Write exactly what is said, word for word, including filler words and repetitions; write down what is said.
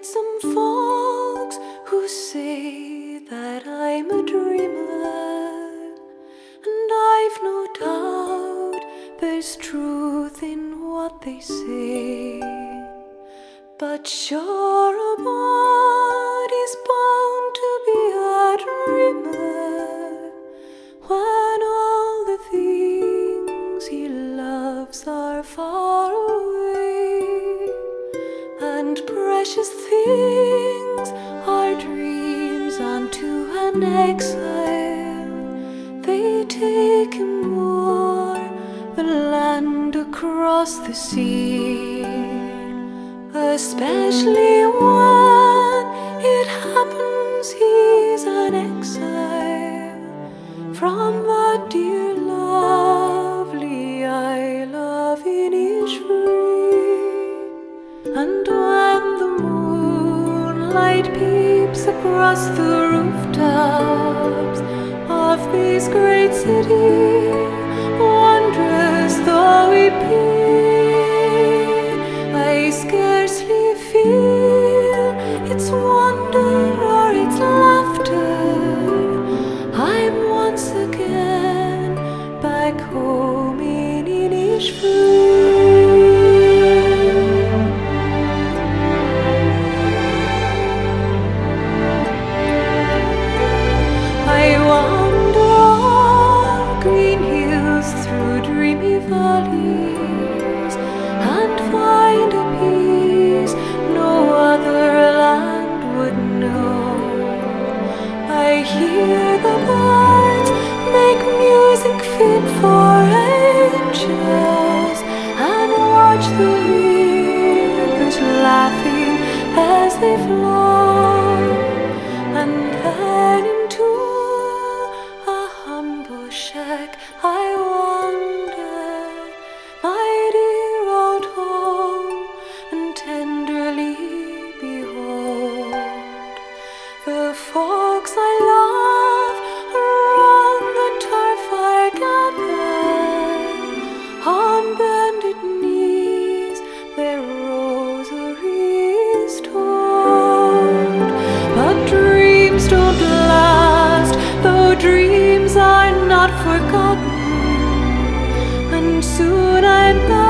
met some folks who say that I'm a dreamer, and I've no doubt there's truth in what they say. But sure, a body's bound to be a dreamer when all the things he loves are far away, and precious things are dreams unto an exile. They take him o'er the land across the sea, especially when it happens he's an exile from the dear lovely Isle of Innisfree. And when the moonlight peeps across the rooftops of this great city, wondrous though it be, I scarcely feel its wonder or its laughter. I'm once again back home in Innisfree. I wander o'er green hills, through dreamy valleys, and find a peace no other land would know. I hear the birds make music fit for angels, and watch the rivers laughing as they flow. And then into a humble shack I wander, my dear old home, and tenderly behold the folks I love around the turf are gathered, on bended knees their rosaries told. But dreams don't last, though dreams are not forgotten, and soon I'm back